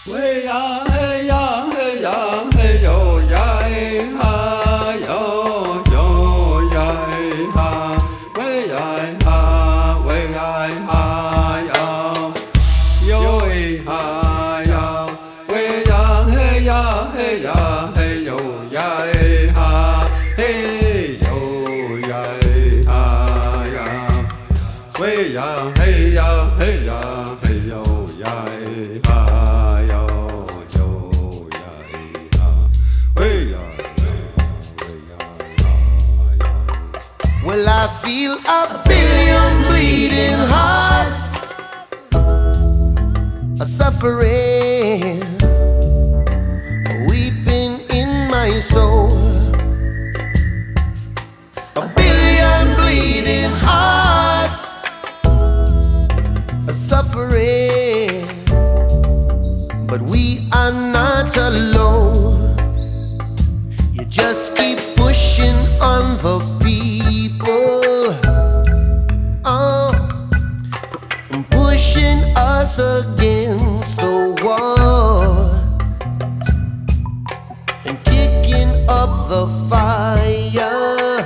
Way ya, hey ya, hey ya, hey yo, ya, hey ha, yo, ya, hey ha, way ya, ha, way ya, ha, yo, hey ha, ya, way ya, hey ya, hey ya, hey yo, ya, hey ha, hey yo, ya, hey ha, ya, way ya, hey ya, hey ya, hey yo, ya, hey ha. Well, I feel a billion bleeding hearts are suffering, weeping in my soul. A billion bleeding hearts are suffering, but we are not alone. You just keep pushing on the people. Pushing us against the wall and kicking up the fire.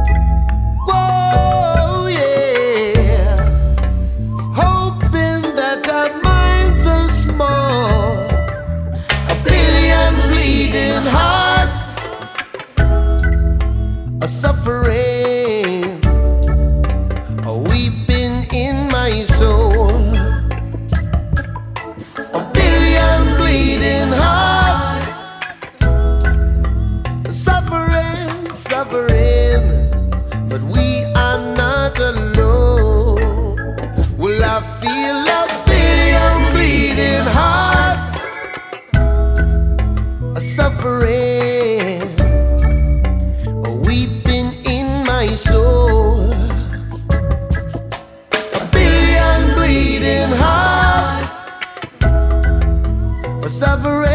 Whoa, yeah. Hoping that our minds are small. A billion bleeding hearts are suffering, weeping in my soul. A billion bleeding hearts are suffering, suffering, but we are not alone. Well, I feel a billion bleeding hearts are suffering, weeping in my soul. A billion bleeding hearts are suffering,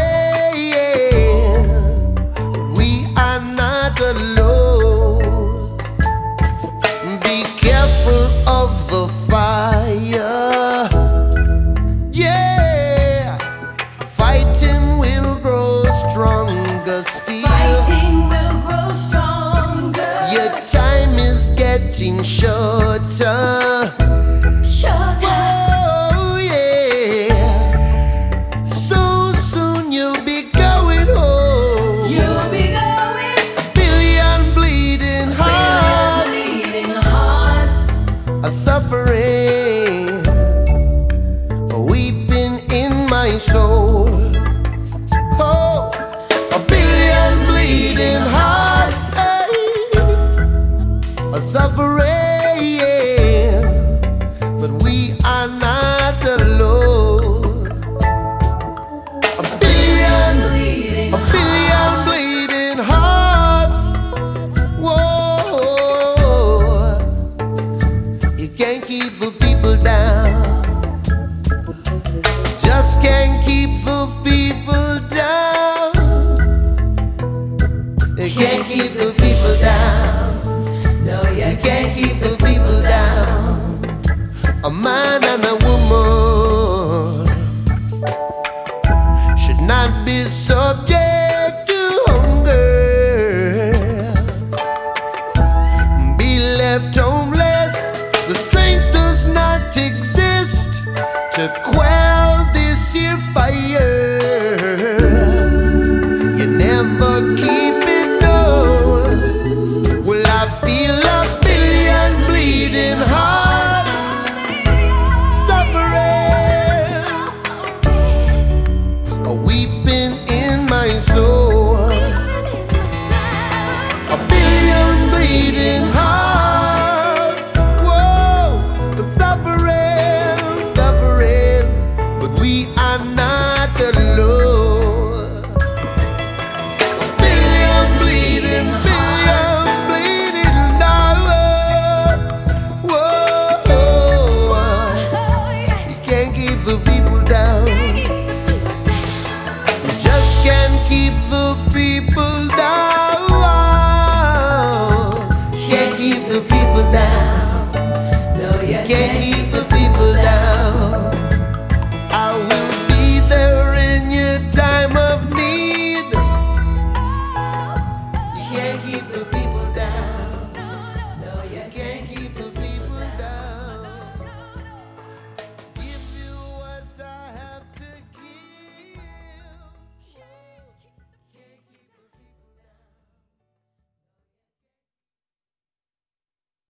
we are not alone. Be careful of the fire, yeah. Fighting will grow stronger still. Fighting will grow stronger. Your time is getting shorter. Oh yeah. So soon you'll be going home. You'll be going. A billion bleeding hearts are suffering, weeping in my soul. Oh, a billion bleeding hearts are suffering, but we are not alone. A billion bleeding hearts. Whoa, you can't keep the people down. Just can't keep the people down. You can't keep the people down. No, You can't keep the people down. A man and a woman should not be subject to hunger, be left homeless. The strength does not exist to quell this here fire.